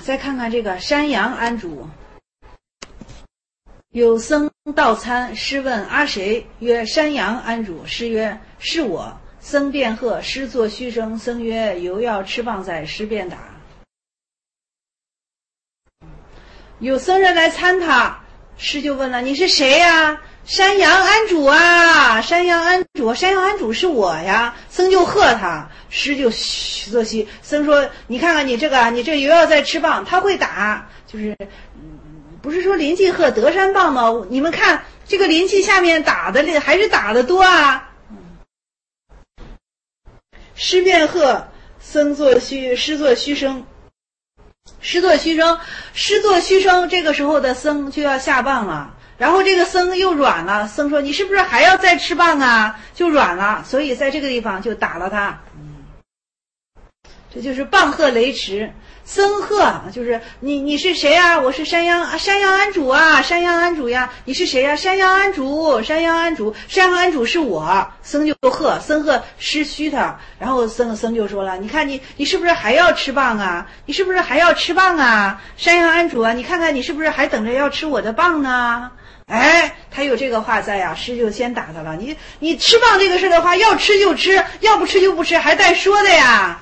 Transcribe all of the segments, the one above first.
再看看这个山阳安主。有僧到参，师问阿谁？曰：山阳安主。师曰：是我。僧便喝，师作虚声。僧曰：犹要吃棒哉？师便答。有僧人来参他，师就问了：你是谁呀？山阳安主啊，山阳安主，山阳安主是我呀。僧就喝他，师就作虚。僧说：你看看你这个，你这犹要再吃棒。他会打，就是不是说临济贺德山棒吗？你们看这个临济下面打的还是打的多啊。师便喝，僧作虚，师作虚声。师作虚声，师作虚声，这个时候的僧就要下棒了。然后这个僧又软了，僧说：你是不是还要再吃棒啊？就软了，所以在这个地方就打了他。这就是棒喝雷池。僧喝就是你是谁啊？我是山阳安主啊，山阳安主呀。你是谁呀？山阳安主，山阳安主，山阳安主是我。僧就喝，僧喝师虚他，然后僧就说了：你看你是不是还要吃棒啊？你是不是还要吃棒啊？山阳安主啊，你看看你是不是还等着要吃我的棒呢？哎，他有这个话在呀，师就先打他了。你吃棒这个事的话，要吃就吃，要不吃就不吃，还带说的呀。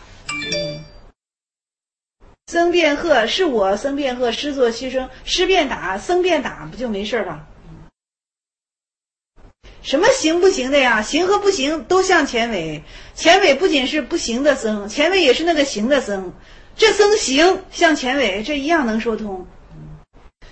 僧便喝，是我。僧便喝，师作虚声。师便打，僧便打，不就没事了？什么行不行的呀？行和不行都像前尾。前尾不仅是不行的僧，前尾也是那个行的僧。这僧行像前尾，这一样能说通。